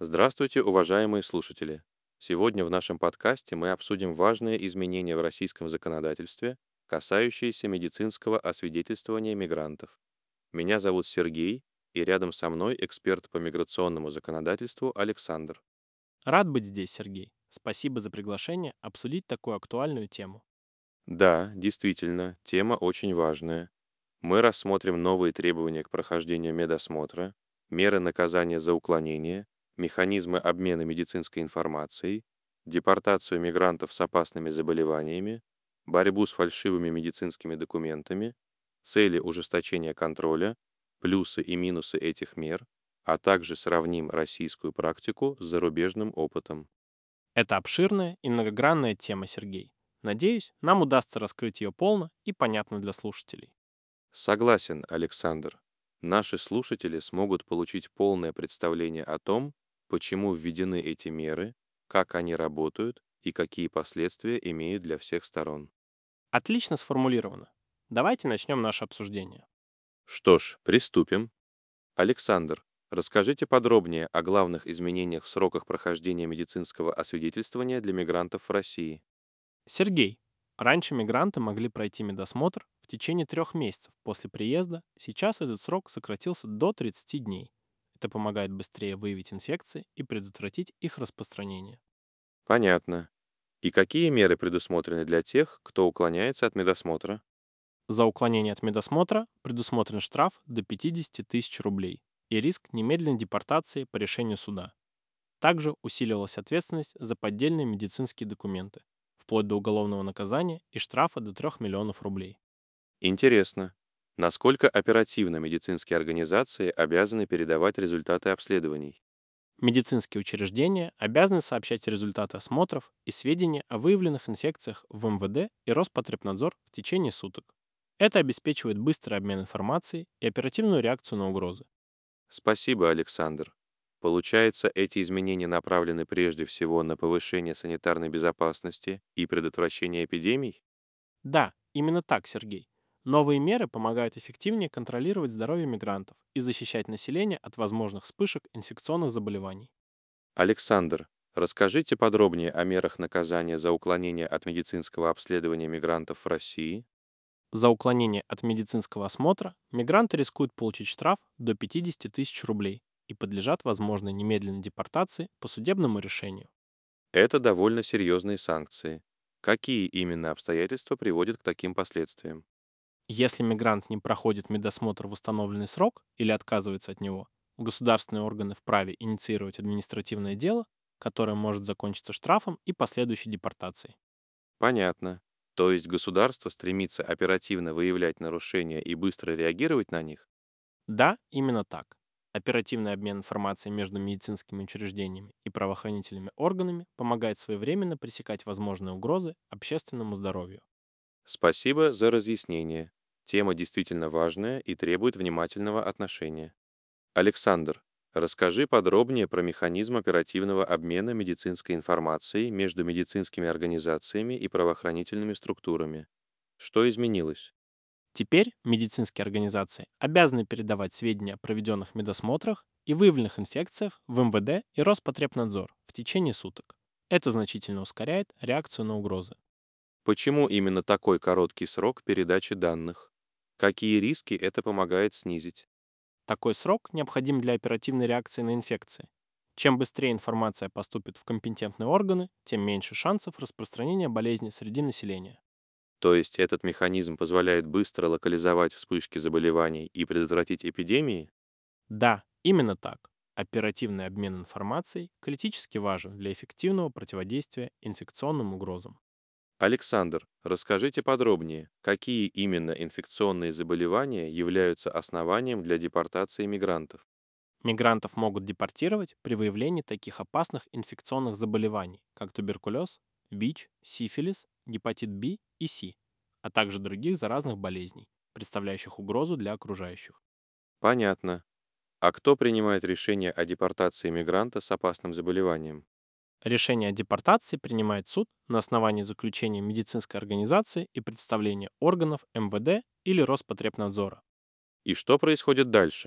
Здравствуйте, уважаемые слушатели! Сегодня в нашем подкасте мы обсудим важные изменения в российском законодательстве, касающиеся медицинского освидетельствования мигрантов. Меня зовут Сергей, и рядом со мной эксперт по миграционному законодательству Александр. Рад быть здесь, Сергей. Спасибо за приглашение обсудить такую актуальную тему. Да, действительно, тема очень важная. Мы рассмотрим новые требования к прохождению медосмотра, меры наказания за уклонение, механизмы обмена медицинской информацией, депортацию мигрантов с опасными заболеваниями, борьбу с фальшивыми медицинскими документами, цели ужесточения контроля, плюсы и минусы этих мер, а также сравним российскую практику с зарубежным опытом. Это обширная и многогранная тема, Сергей. Надеюсь, нам удастся раскрыть ее полно и понятно для слушателей. Согласен, Александр. Наши слушатели смогут получить полное представление о том, почему введены эти меры, как они работают и какие последствия имеют для всех сторон. Отлично сформулировано. Давайте начнем наше обсуждение. Что ж, приступим. Александр, расскажите подробнее о главных изменениях в сроках прохождения медицинского освидетельствования для мигрантов в России. Сергей, раньше мигранты могли пройти медосмотр в течение 3 месяцев после приезда, сейчас этот срок сократился до 30 дней. Это помогает быстрее выявить инфекции и предотвратить их распространение. Понятно. И какие меры предусмотрены для тех, кто уклоняется от медосмотра? За уклонение от медосмотра предусмотрен штраф до 50 тысяч рублей и риск немедленной депортации по решению суда. Также усиливалась ответственность за поддельные медицинские документы, вплоть до уголовного наказания и штрафа до 3 миллионов рублей. Интересно, насколько оперативно медицинские организации обязаны передавать результаты обследований? Медицинские учреждения обязаны сообщать результаты осмотров и сведения о выявленных инфекциях в МВД и Роспотребнадзор в течение суток. Это обеспечивает быстрый обмен информацией и оперативную реакцию на угрозы. Спасибо, Александр. Получается, эти изменения направлены прежде всего на повышение санитарной безопасности и предотвращение эпидемий? Да, именно так, Сергей. Новые меры помогают эффективнее контролировать здоровье мигрантов и защищать население от возможных вспышек инфекционных заболеваний. Александр, расскажите подробнее о мерах наказания за уклонение от медицинского обследования мигрантов в России. За уклонение от медицинского осмотра мигранты рискуют получить штраф до 50 тысяч рублей и подлежат возможной немедленной депортации по судебному решению. Это довольно серьезные санкции. Какие именно обстоятельства приводят к таким последствиям? Если мигрант не проходит медосмотр в установленный срок или отказывается от него, государственные органы вправе инициировать административное дело, которое может закончиться штрафом и последующей депортацией. Понятно. То есть государство стремится оперативно выявлять нарушения и быстро реагировать на них? Да, именно так. Оперативный обмен информацией между медицинскими учреждениями и правоохранительными органами помогает своевременно пресекать возможные угрозы общественному здоровью. Спасибо за разъяснение. Тема действительно важная и требует внимательного отношения. Александр, расскажи подробнее про механизм оперативного обмена медицинской информацией между медицинскими организациями и правоохранительными структурами. Что изменилось? Теперь медицинские организации обязаны передавать сведения о проведенных медосмотрах и выявленных инфекциях в МВД и Роспотребнадзор в течение суток. Это значительно ускоряет реакцию на угрозы. Почему именно такой короткий срок передачи данных? Какие риски это помогает снизить? Такой срок необходим для оперативной реакции на инфекции. Чем быстрее информация поступит в компетентные органы, тем меньше шансов распространения болезни среди населения. То есть этот механизм позволяет быстро локализовать вспышки заболеваний и предотвратить эпидемии? Да, именно так. Оперативный обмен информацией критически важен для эффективного противодействия инфекционным угрозам. Александр, расскажите подробнее, какие именно инфекционные заболевания являются основанием для депортации мигрантов? Мигрантов могут депортировать при выявлении таких опасных инфекционных заболеваний, как туберкулез, ВИЧ, сифилис, гепатит B и С, а также других заразных болезней, представляющих угрозу для окружающих. Понятно. А кто принимает решение о депортации мигранта с опасным заболеванием? Решение о депортации принимает суд на основании заключения медицинской организации и представления органов МВД или Роспотребнадзора. И что происходит дальше?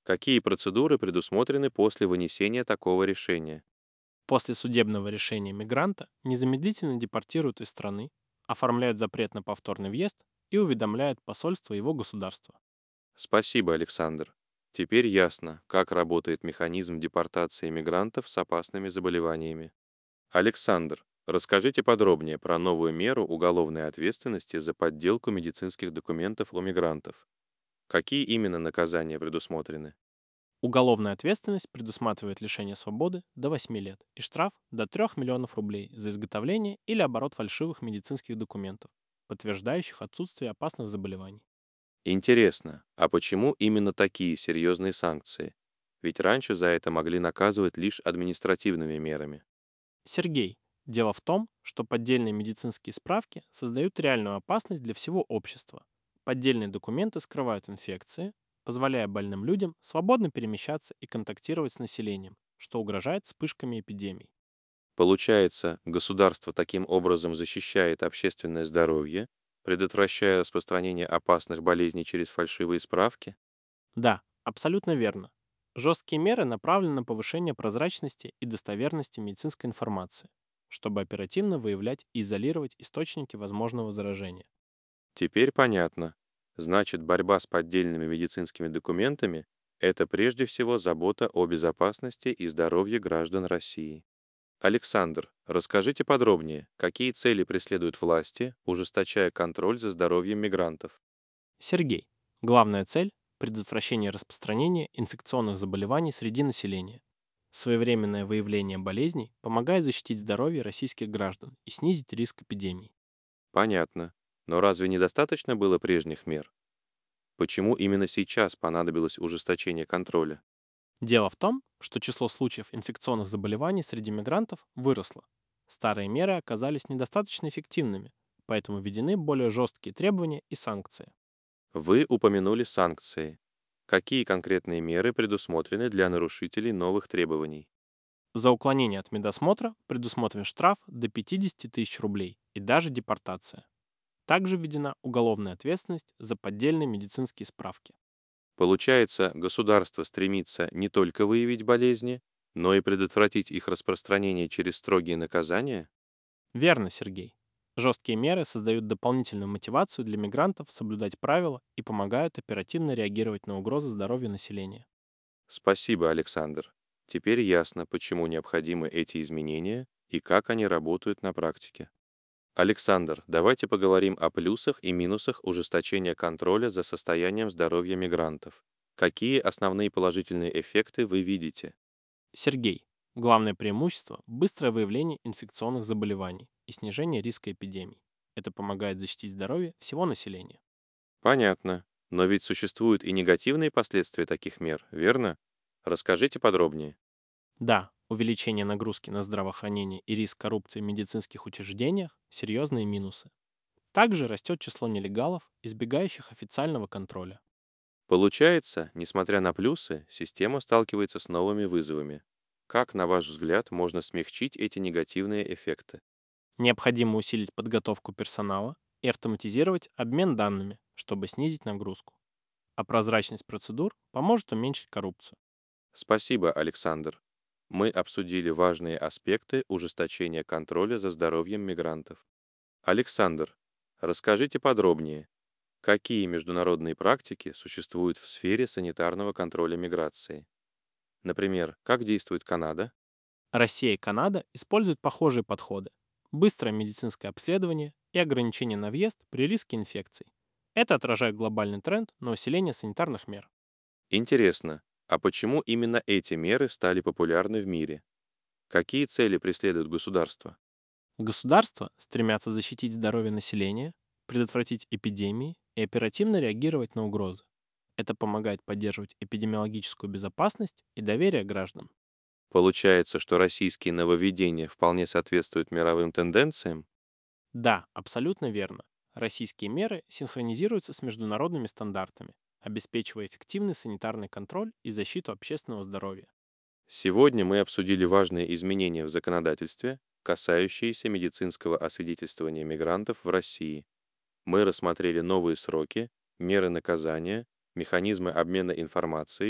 Какие процедуры предусмотрены после вынесения такого решения? После судебного решения мигранта незамедлительно депортируют из страны, оформляют запрет на повторный въезд и уведомляют посольство его государства. Спасибо, Александр. Теперь ясно, как работает механизм депортации мигрантов с опасными заболеваниями. Александр, расскажите подробнее про новую меру уголовной ответственности за подделку медицинских документов у мигрантов. Какие именно наказания предусмотрены? Уголовная ответственность предусматривает лишение свободы до 8 лет и штраф до 3 миллионов рублей за изготовление или оборот фальшивых медицинских документов, подтверждающих отсутствие опасных заболеваний. Интересно, а почему именно такие серьезные санкции? Ведь раньше за это могли наказывать лишь административными мерами. Сергей, дело в том, что поддельные медицинские справки создают реальную опасность для всего общества. Поддельные документы скрывают инфекции, позволяя больным людям свободно перемещаться и контактировать с населением, что угрожает вспышками эпидемий. Получается, государство таким образом защищает общественное здоровье, предотвращая распространение опасных болезней через фальшивые справки? Да, абсолютно верно. Жесткие меры направлены на повышение прозрачности и достоверности медицинской информации, чтобы оперативно выявлять и изолировать источники возможного заражения. Теперь понятно. Значит, борьба с поддельными медицинскими документами — это прежде всего забота о безопасности и здоровье граждан России. Александр, расскажите подробнее, какие цели преследуют власти, ужесточая контроль за здоровьем мигрантов? Сергей. Главная цель — предотвращение распространения инфекционных заболеваний среди населения. Своевременное выявление болезней помогает защитить здоровье российских граждан и снизить риск эпидемий. Понятно. Но разве недостаточно было прежних мер? Почему именно сейчас понадобилось ужесточение контроля? Дело в том, что число случаев инфекционных заболеваний среди мигрантов выросло. Старые меры оказались недостаточно эффективными, поэтому введены более жесткие требования и санкции. Вы упомянули санкции. Какие конкретные меры предусмотрены для нарушителей новых требований? За уклонение от медосмотра предусмотрен штраф до 50 тысяч рублей и даже депортация. Также введена уголовная ответственность за поддельные медицинские справки. Получается, государство стремится не только выявить болезни, но и предотвратить их распространение через строгие наказания? Верно, Сергей. Жесткие меры создают дополнительную мотивацию для мигрантов соблюдать правила и помогают оперативно реагировать на угрозы здоровью населения. Спасибо, Александр. Теперь ясно, почему необходимы эти изменения и как они работают на практике. Александр, давайте поговорим о плюсах и минусах ужесточения контроля за состоянием здоровья мигрантов. Какие основные положительные эффекты вы видите? Сергей. Главное преимущество — быстрое выявление инфекционных заболеваний и снижение риска эпидемий. Это помогает защитить здоровье всего населения. Понятно. Но ведь существуют и негативные последствия таких мер, верно? Расскажите подробнее. Да, увеличение нагрузки на здравоохранение и риск коррупции в медицинских учреждениях — серьезные минусы. Также растет число нелегалов, избегающих официального контроля. Получается, несмотря на плюсы, система сталкивается с новыми вызовами. Как, на ваш взгляд, можно смягчить эти негативные эффекты? Необходимо усилить подготовку персонала и автоматизировать обмен данными, чтобы снизить нагрузку. А прозрачность процедур поможет уменьшить коррупцию. Спасибо, Александр. Мы обсудили важные аспекты ужесточения контроля за здоровьем мигрантов. Александр, расскажите подробнее, какие международные практики существуют в сфере санитарного контроля миграции? Например, как действует Канада? Россия и Канада используют похожие подходы. Быстрое медицинское обследование и ограничение на въезд при риске инфекций. Это отражает глобальный тренд на усиление санитарных мер. Интересно, а почему именно эти меры стали популярны в мире? Какие цели преследует государство? Государства стремятся защитить здоровье населения, предотвратить эпидемии и оперативно реагировать на угрозы. Это помогает поддерживать эпидемиологическую безопасность и доверие граждан. Получается, что российские нововведения вполне соответствуют мировым тенденциям? Да, абсолютно верно. Российские меры синхронизируются с международными стандартами, обеспечивая эффективный санитарный контроль и защиту общественного здоровья. Сегодня мы обсудили важные изменения в законодательстве, касающиеся медицинского освидетельствования мигрантов в России. Мы рассмотрели новые сроки, меры наказания, механизмы обмена информацией,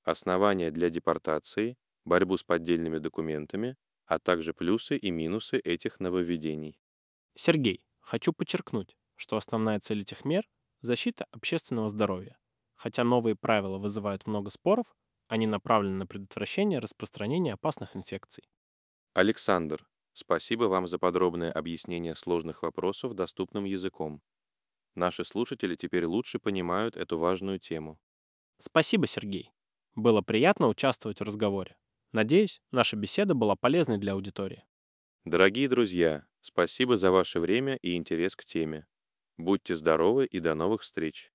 основания для депортации, борьбу с поддельными документами, а также плюсы и минусы этих нововведений. Сергей, хочу подчеркнуть, что основная цель этих мер — защита общественного здоровья. Хотя новые правила вызывают много споров, они направлены на предотвращение распространения опасных инфекций. Александр, спасибо вам за подробное объяснение сложных вопросов доступным языком. Наши слушатели теперь лучше понимают эту важную тему. Спасибо, Сергей. Было приятно участвовать в разговоре. Надеюсь, наша беседа была полезной для аудитории. Дорогие друзья, спасибо за ваше время и интерес к теме. Будьте здоровы и до новых встреч!